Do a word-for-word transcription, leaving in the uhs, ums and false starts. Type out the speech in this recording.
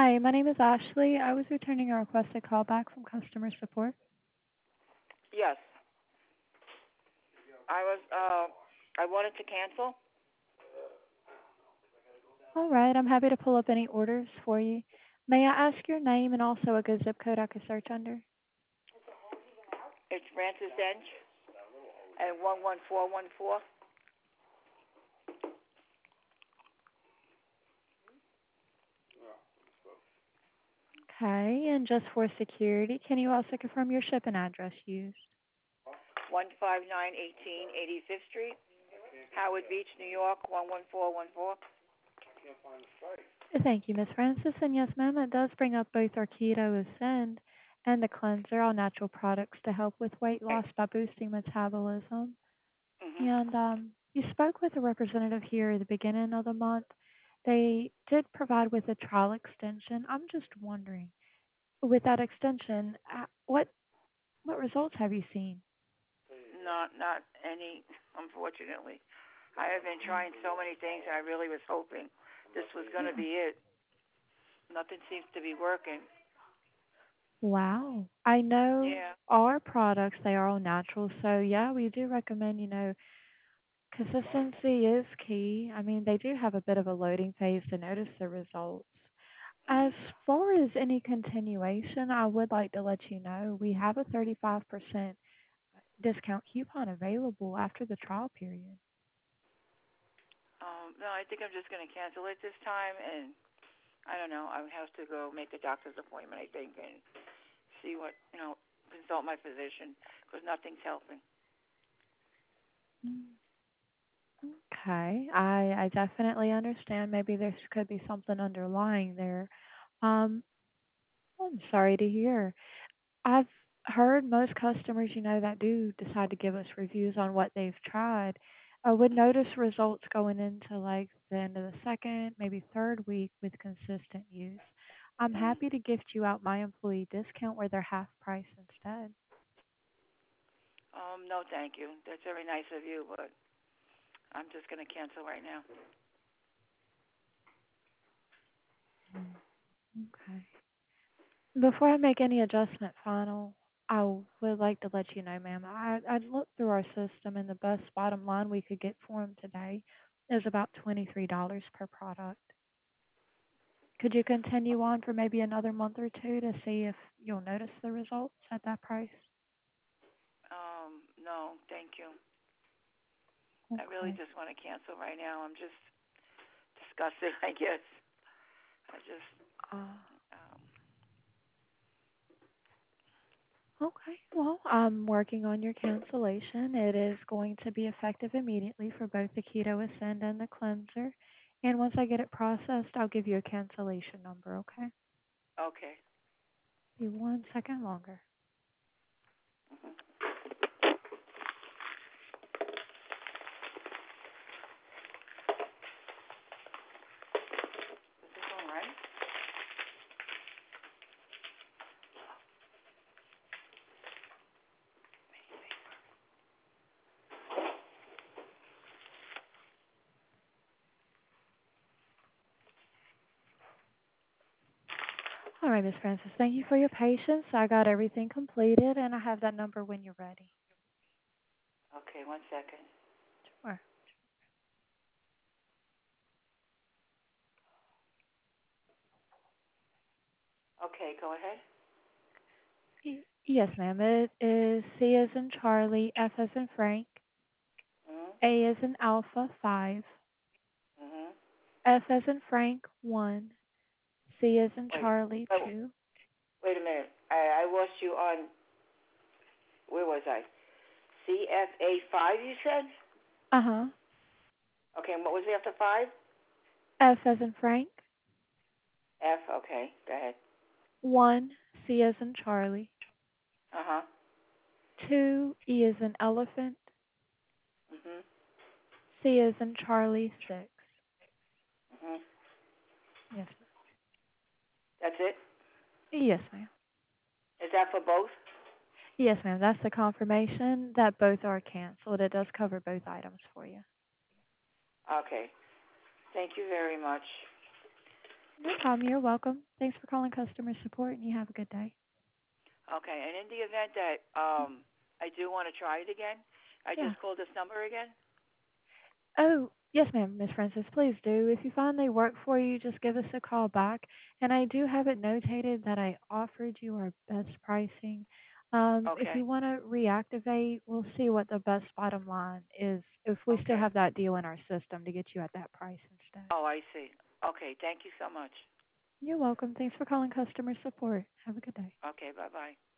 Hi, my name is Ashley. I was returning a requested call back from customer support. Yes, I was. Uh, I wanted to cancel. All right, I'm happy to pull up any orders for you. May I ask your name and also a good zip code I could search under? It's Francis Dench and one one four one four. Okay, and just for security, can you also confirm your shipping address used? One five nine eighteen eighty fifth Street, Howard Beach, New York one one four one four. Thank you, Miss Francis. And yes, ma'am, it does bring up both our Keto Ascend and the Cleanser, all natural products to help with weight loss by boosting metabolism. Mhm. And um, you spoke with a representative here at the beginning of the month. They did provide with a trial extension. I'm just wondering, with that extension, uh, what what results have you seen? Not not any. Unfortunately, I have been trying so many things. I really was hoping this was going to Yeah. be it. Nothing seems to be working. Wow. I know Yeah. our products, they are all natural. So, yeah, we do recommend, you know, consistency is key. I mean, they do have a bit of a loading phase to notice the results. As Mhm. far as any continuation, I would like to let you know we have a thirty-five percent discount coupon available after the trial period. Um. No, I think I'm just going to cancel it this time, and I don't know. I would have to go make a doctor's appointment. I think and see what you know. Consult my physician because nothing's helping. Mm, okay, I I definitely understand. Maybe there could be something underlying there. Um, I'm sorry to hear. I've heard most customers, you know, that do decide to give us reviews on what they've tried, uh, would Mhm. notice results going into like the end of the second, maybe third week with consistent use. I'm Mm. happy to gift you out my employee discount where they're half price instead. Um. No, thank you. That's very nice of you, but I'm just going to cancel right now. Mm, okay. Before I make any adjustment final, I would like to let you know, ma'am, I, I looked through our system and the best bottom line we could get for them today is about twenty-three dollars per product. Could you continue on for maybe another month or two to see if you'll notice the results at that price? Um. No, thank you. I really Okay. just want to cancel right now. I'm just disgusted. I guess. I just. Uh, Um. okay. Well, I'm working on your cancellation. It is going to be effective immediately for both the Keto Ascend and the Cleanser. And once I get it processed, I'll give you a cancellation number, okay? Okay. Be one second longer. Mhm. Is this all right? All right, Miss Francis, thank you for your patience. I got everything completed, and I have that number when you're ready. Okay. One second. Sure. Okay. Go ahead. Y- Yes, ma'am. It is C as in Charlie, F as in Frank, Mhm. A as in Alpha, five, Mhm. F as in Frank, one, C as in Wait. Charlie, Wait. two. Wait a minute. I I lost you on. Where was I? C F A five. You said. Uh-huh. Okay. And what was after five? F as in Frank, F. Okay. Go ahead. one, C as in Charlie, Uh huh. two, E as in Elephant, Mhm. C as in Charlie, six. Mhm. Yes, That's it. ma'am. Yes, ma'am. Is that for both? Yes, ma'am. That's the confirmation that both are canceled. It does cover both items for you. Okay. Thank you very much. No problem. You're welcome. Thanks for calling customer support, and you have a good day. Okay, and in the event that um I do want to try it again, I Yeah. just call this number again. Oh, yes, ma'am, Miss Francis, please do. If you find they work for you, just give us a call back. And I do have it notated that I offered you our best pricing. Um, if Okay. you want to reactivate, we'll see what the best bottom line is if we still Okay. have that deal in our system to get you at that price instead. Oh, I see. Okay, thank you so much. You're welcome. Thanks for calling customer support. Have a good day. Okay, bye bye.